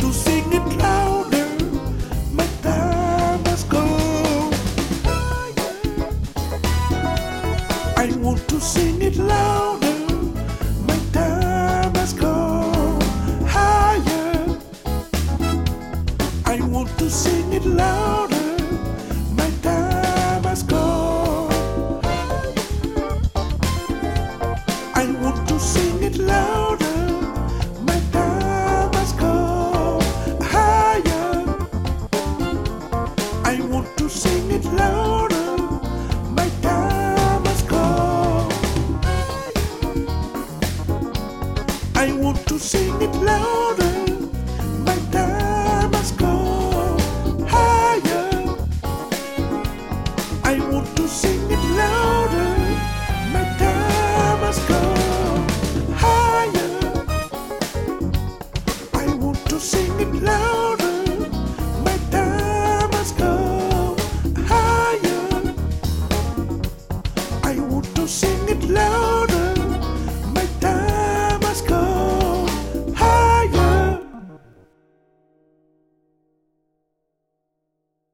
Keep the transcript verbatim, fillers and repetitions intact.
to sing it louder. My time has gone. I want to sing it louder. My time has gone higher. I want to sing it louder. My time has gone. I want to sing it louder. My time has gone higher. I want to sing it louder. My time has gone. I want to sing it louder. My time has gone higher. I want to sing it louder. My time has gone higher. I want to sing it louder. My time has gone higher. I want to sing it louder.